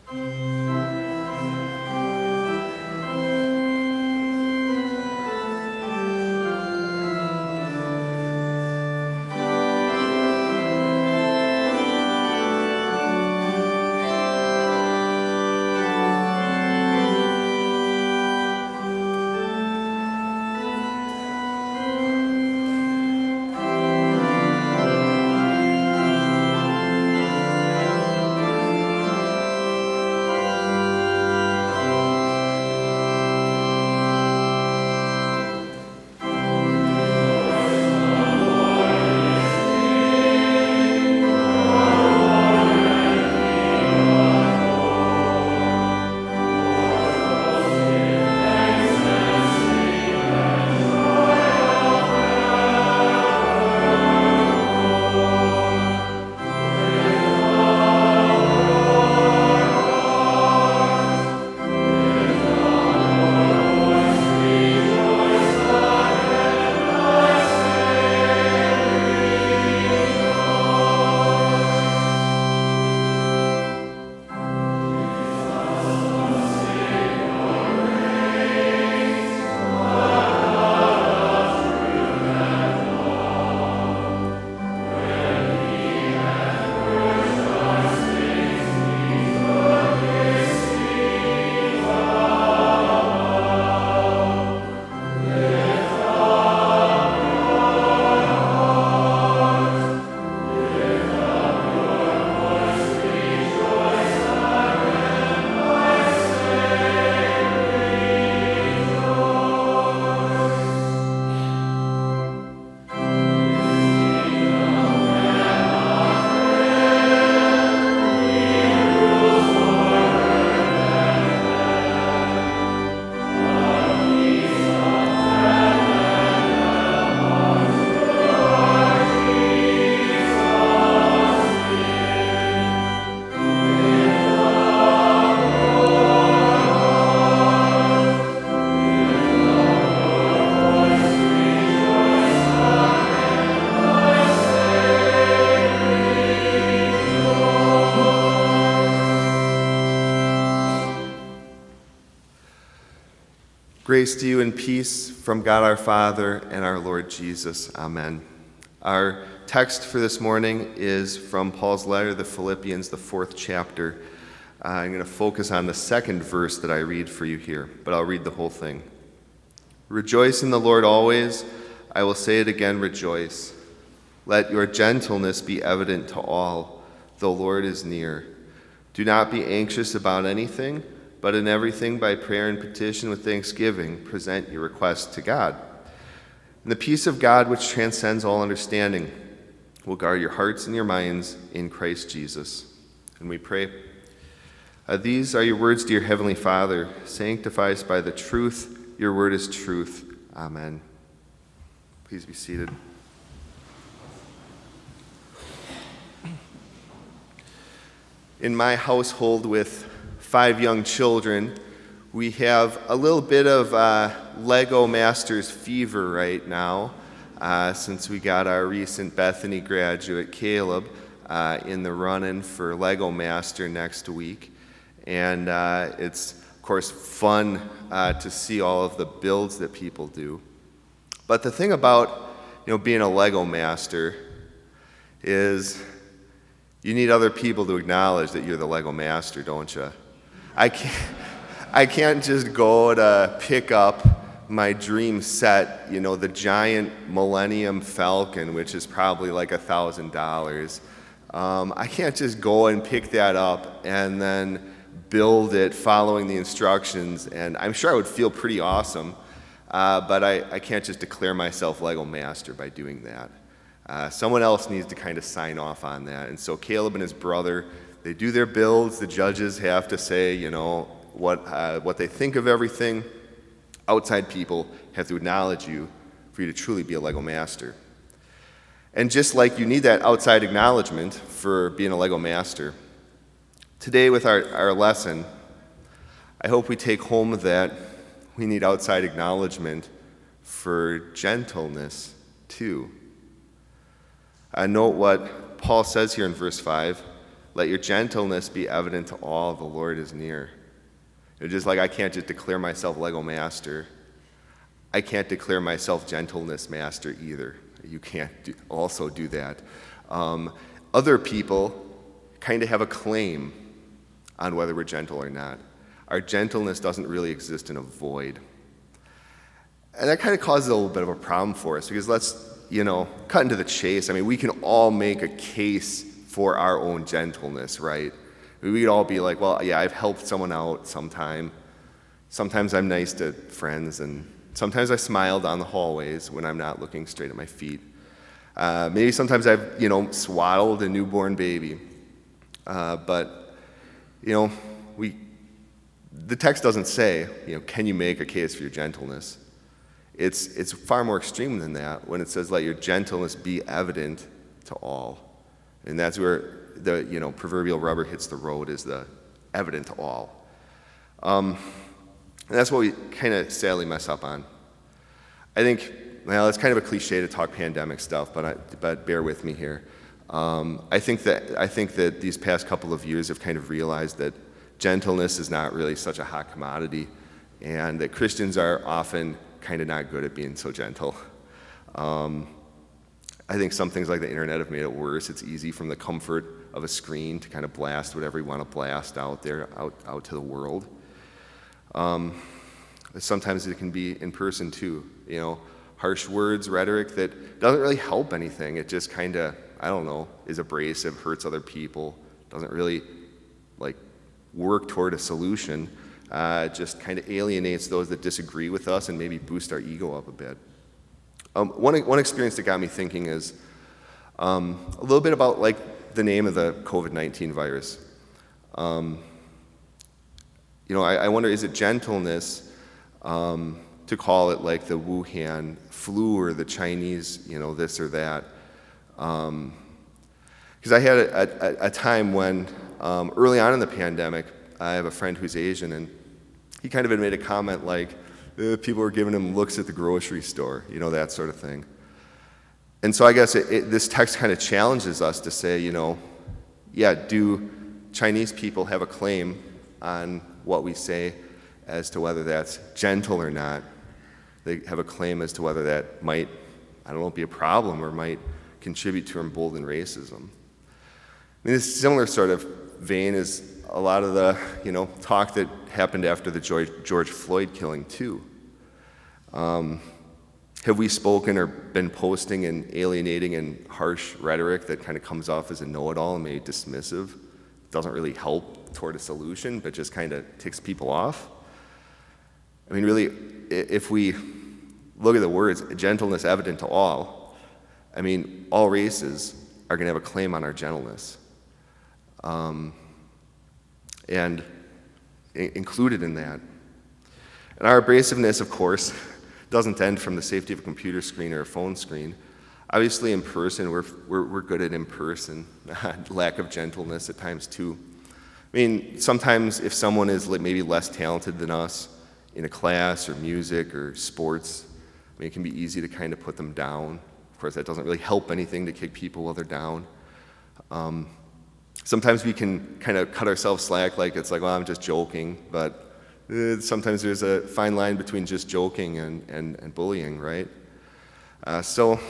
Grace to you and peace from God our Father and our Lord Jesus. Amen. Our text for this morning is from Paul's letter to the Philippians, the 4th chapter. I'm going to focus on the second verse that I read for you here, but I'll read the whole thing. Rejoice in the Lord always. I will say it again, rejoice. Let your gentleness be evident to all. The Lord is near. Do not be anxious about anything, but in everything by prayer and petition with thanksgiving, present your requests to God. And the peace of God, which transcends all understanding, will guard your hearts and your minds in Christ Jesus. And we pray. These are your words, dear Heavenly Father. Sanctify us by the truth. Your word is truth. Amen. Please be seated. In my household with 5 young children, we have a little bit of Lego Masters fever right now since we got our recent Bethany graduate, Caleb, in the run-in for Lego Master next week. And it's, of course, fun to see all of the builds that people do. But the thing about being a Lego Master is you need other people to acknowledge that you're the Lego Master, don't you? I can't just go to pick up my dream set, the giant Millennium Falcon, which is probably like $1,000. I can't just go and pick that up and then build it following the instructions, and I'm sure I would feel pretty awesome, but I can't just declare myself Lego Master by doing that. Someone else needs to kind of sign off on that, and so Caleb and his brother, they do their builds. The judges have to say, what they think of everything. Outside people have to acknowledge you for you to truly be a Lego Master. And just like you need that outside acknowledgement for being a Lego Master, today with our lesson, I hope we take home that we need outside acknowledgement for gentleness too. Note what Paul says here in verse 5. let your gentleness be evident to all, the Lord is near. It's just like I can't just declare myself Lego master. I can't declare myself gentleness master either. You can't also do that. Other people kind of have a claim on whether we're gentle or not. Our gentleness doesn't really exist in a void. And that kind of causes a little bit of a problem for us because let's, cut into the chase. I mean, we can all make a case for our own gentleness, right? We could all be like, well, yeah, I've helped someone out sometime. Sometimes I'm nice to friends, and sometimes I smile down the hallways when I'm not looking straight at my feet. Maybe sometimes I've, swaddled a newborn baby. But the text doesn't say, can you make a case for your gentleness? It's far more extreme than that when it says, let your gentleness be evident to all. And that's where the, proverbial rubber hits the road, is the evident to all. And that's what we kind of sadly mess up on. I think, well, it's kind of a cliche to talk pandemic stuff, but bear with me here. I think that these past couple of years have kind of realized that gentleness is not really such a hot commodity, and that Christians are often kind of not good at being so gentle. I think some things like the internet have made it worse. It's easy from the comfort of a screen to kind of blast whatever you want to blast out there, out to the world. Sometimes it can be in person too, harsh words, rhetoric that doesn't really help anything. It just kind of, is abrasive, hurts other people, doesn't really work toward a solution, just kind of alienates those that disagree with us and maybe boost our ego up a bit. One experience that got me thinking is a little bit about the name of the COVID-19 virus. I wonder, is it gentleness to call it like the Wuhan flu or the Chinese, this or that? Because I had a time when, early on in the pandemic, I have a friend who's Asian, and he kind of had made a comment like, people were giving him looks at the grocery store, that sort of thing. And so I guess this text kind of challenges us to say, do Chinese people have a claim on what we say as to whether that's gentle or not? They have a claim as to whether that might, be a problem or might contribute to embolden racism. I mean, this similar sort of vein is a lot of the, talk that happened after the George Floyd killing too. Have we spoken or been posting and alienating and harsh rhetoric that kind of comes off as a know-it-all and maybe dismissive? Doesn't really help toward a solution, but just kind of ticks people off? I mean, really, if we look at the words, gentleness evident to all, I mean, all races are going to have a claim on our gentleness. And included in that. And our abrasiveness, of course, doesn't end from the safety of a computer screen or a phone screen. Obviously, in person, we're good at in-person, lack of gentleness at times too. I mean, sometimes if someone is maybe less talented than us in a class or music or sports, I mean, it can be easy to kind of put them down. Of course, that doesn't really help anything to kick people while they're down. Sometimes we can kind of cut ourselves slack, like it's like, well, I'm just joking, but sometimes there's a fine line between just joking and bullying, right? I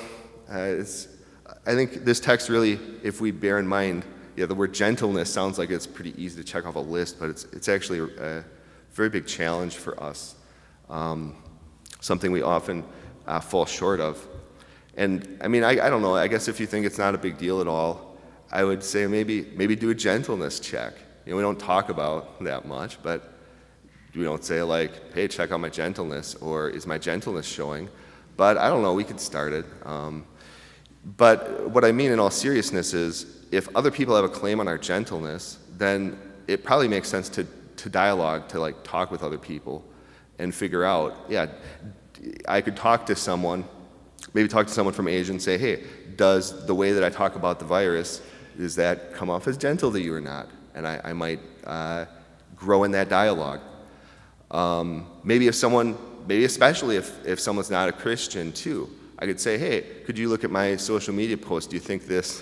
think this text really, if we bear in mind, the word gentleness sounds like it's pretty easy to check off a list, but it's actually a very big challenge for us, something we often fall short of. And I mean, I don't know, I guess if you think it's not a big deal at all, I would say maybe do a gentleness check. We don't talk about that much, but we don't say like, hey, check out my gentleness, or is my gentleness showing? But I don't know, we could start it. But what I mean in all seriousness is, if other people have a claim on our gentleness, then it probably makes sense to dialogue, to talk with other people and figure out, I could talk to someone, maybe talk to someone from Asia and say, hey, does the way that I talk about the virus, does that come off as gentle to you or not? And I might grow in that dialogue. Maybe especially if someone's not a Christian too, I could say, hey, could you look at my social media post? Do you think this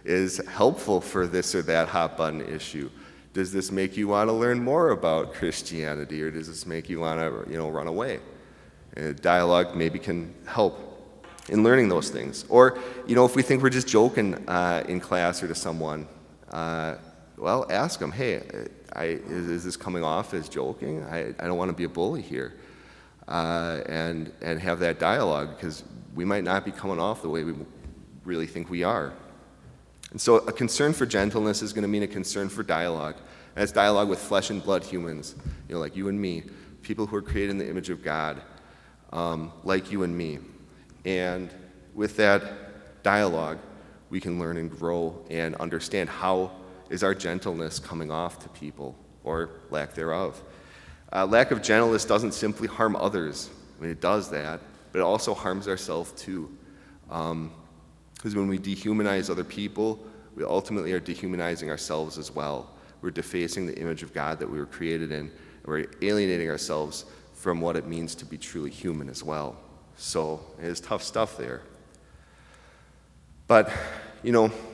is helpful for this or that hot button issue? Does this make you want to learn more about Christianity, or does this make you want to, run away? Dialogue maybe can help in learning those things. Or, if we think we're just joking in class or to someone, well, ask them, hey, is this coming off as joking? I don't want to be a bully here. And have that dialogue, because we might not be coming off the way we really think we are. And so a concern for gentleness is going to mean a concern for dialogue. And it's dialogue with flesh and blood humans, like you and me, people who are created in the image of God, like you and me. And with that dialogue, we can learn and grow and understand how is our gentleness coming off to people, or lack thereof. Lack of gentleness doesn't simply harm others. It does that, but it also harms ourselves too. Because when we dehumanize other people, we ultimately are dehumanizing ourselves as well. We're defacing the image of God that we were created in, and we're alienating ourselves from what it means to be truly human as well. So it is tough stuff there. But, I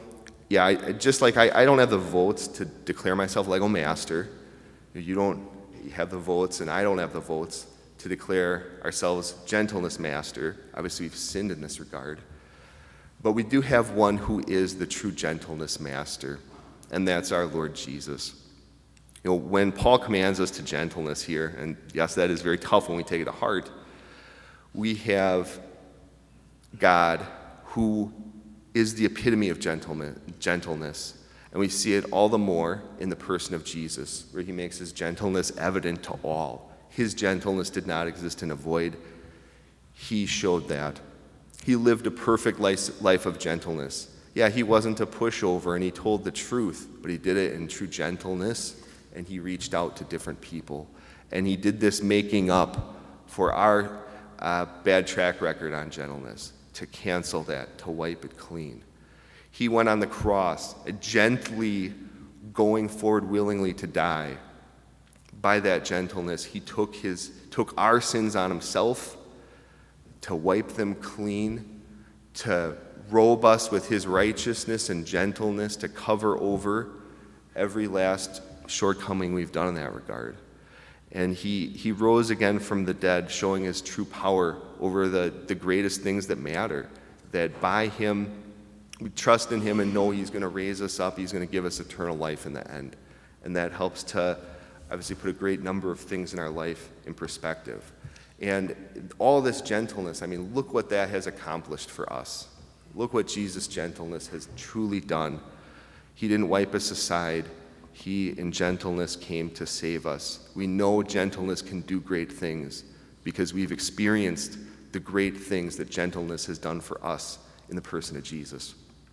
don't have the votes to declare myself Lego Master. You don't have the votes, and I don't have the votes to declare ourselves Gentleness Master. Obviously, we've sinned in this regard. But we do have one who is the true Gentleness Master, and that's our Lord Jesus. When Paul commands us to gentleness here, and yes, that is very tough when we take it to heart, we have God who is the epitome of gentleness, and we see it all the more in the person of Jesus, where he makes his gentleness evident to all. His gentleness did not exist in a void. He showed that. He lived a perfect life of gentleness. Yeah, he wasn't a pushover, and he told the truth, but he did it in true gentleness, and he reached out to different people. And he did this making up for our bad track record on gentleness, to cancel that, to wipe it clean. He went on the cross, gently going forward willingly to die. By that gentleness, he took our sins on himself to wipe them clean, to robe us with his righteousness and gentleness, to cover over every last shortcoming we've done in that regard. And he rose again from the dead, showing his true power over the greatest things that matter, that by him, we trust in him and know he's going to raise us up, he's going to give us eternal life in the end. And that helps to obviously put a great number of things in our life in perspective. And all this gentleness, look what that has accomplished for us. Look what Jesus' gentleness has truly done. He didn't wipe us aside. He, in gentleness, came to save us. We know gentleness can do great things because we've experienced the great things that gentleness has done for us in the person of Jesus.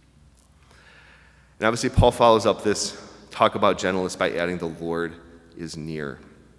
And obviously, Paul follows up this talk about gentleness by adding the Lord is near.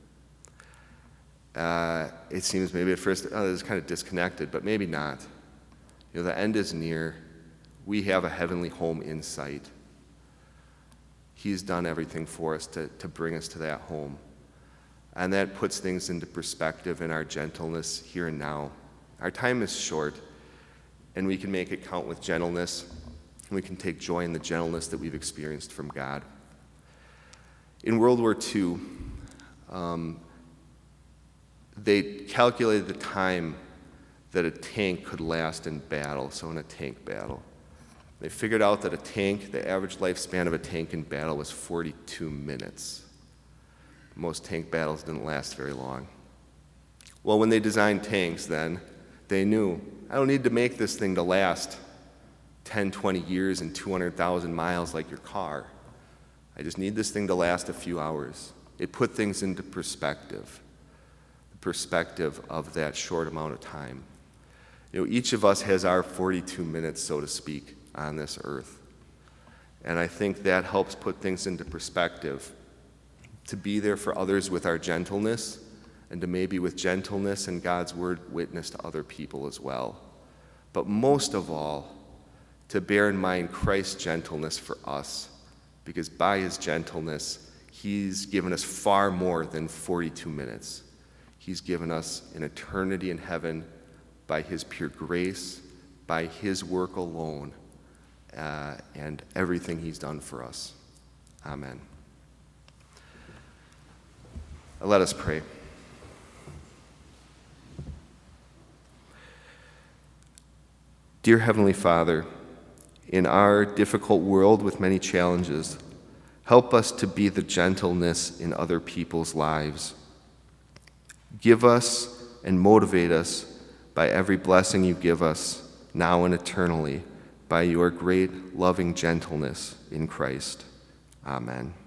It seems maybe at first, this is kind of disconnected, but maybe not. The end is near. We have a heavenly home in sight. He's done everything for us to bring us to that home. And that puts things into perspective in our gentleness here and now. Our time is short, and we can make it count with gentleness, and we can take joy in the gentleness that we've experienced from God. In World War II, they calculated the time that a tank could last in battle, so in a tank battle. They figured out that the average lifespan of a tank in battle was 42 minutes. Most tank battles didn't last very long. Well, when they designed tanks then, they knew, I don't need to make this thing to last 10, 20 years and 200,000 miles like your car. I just need this thing to last a few hours. It put things into perspective, the perspective of that short amount of time. Each of us has our 42 minutes, so to speak, on this earth. And I think that helps put things into perspective, to be there for others with our gentleness, and to maybe with gentleness and God's word witness to other people as well. But most of all, to bear in mind Christ's gentleness for us, because by his gentleness, he's given us far more than 42 minutes. He's given us an eternity in heaven by his pure grace, by his work alone. and everything he's done for us. Amen. Let us pray. Dear Heavenly Father, in our difficult world with many challenges, help us to be the gentleness in other people's lives. Give us and motivate us by every blessing you give us, now and eternally, by your great loving gentleness in Christ. Amen.